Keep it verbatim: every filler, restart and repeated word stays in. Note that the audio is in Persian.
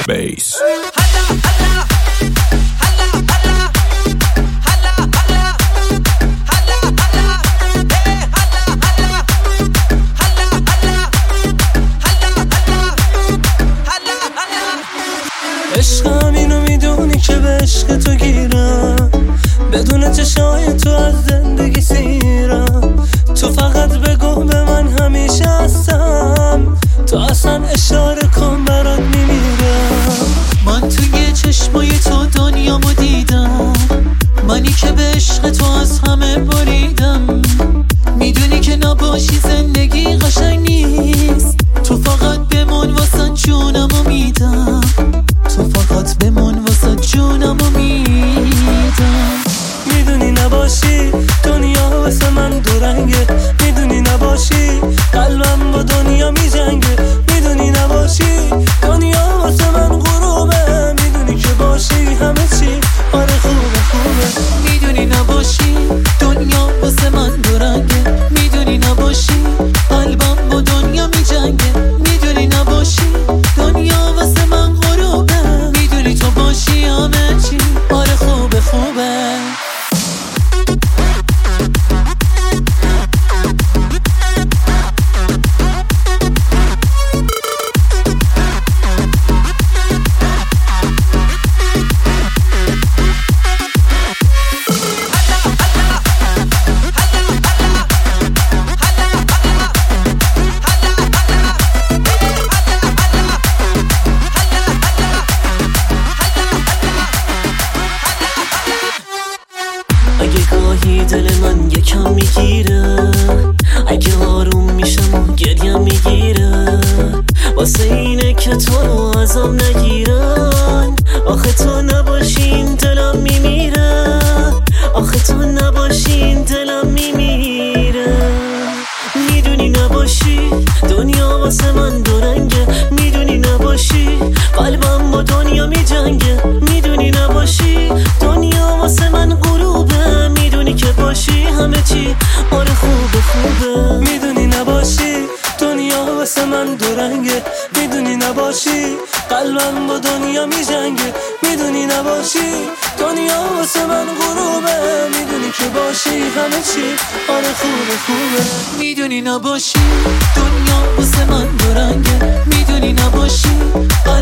Bass. عشقم اینو میدونی که به عشق تو گیرم، بدون چشای تو از زندگی سیرم. تو فقط بگو به من همیشه هستم، تو اصلا اشاره کن برات میمیرم. من توی چشمای تو دنیامو دیدم، منی که به عشق تو از همه بریدم. میدونی که نباشی زندگی قشنگ نیست، تو فقط بمون واسه جونمو میدم، تو فقط بمون واسه جونمو میدم. میدونی نباشی دنیا واسه من دو رنگه، میدونی نباشی قلبم با دنیا میجنگه. میدونی نباشی دنیا واسه من غروبه، میدونی که باشی همه چی آره خوبه خوبه. میدونی نباشی دنیا واسه من دو رنگه، میدونی نباشی قلبم با دنیا میجنگه. میدونی نباشی دنیا واسه من غروبه، میدونی تو باشی همه چی آره خوبه خوبه. اگه گاهی دل من یکم میگیره، اگه آروم میشم و گریم میگیره، واسه اینه که تو رو ازم نگیرن. آخه تو نباشین دلم میمیره، آخه تو نباشین دلم میمیره. میدونی نباشی دنیا واسه من دو رنگه، میدونی نباشی قلبم با دنیا میجنگه. میدونی نباشی دنیا واسه من غروبه، میدونی که باشی همه چی آره خوبه خوبه. میدونی نباشی دنیا واسه من دو رنگه، میدونی نباشی قلبم با دنیا میجنگه. میدونی نباشی دنیا واسه من غروبه، میدونی که باشی همه چی آره خوبه خوبه. میدونی نباشی دنیا واسه من دو رنگه، میدونی نباشی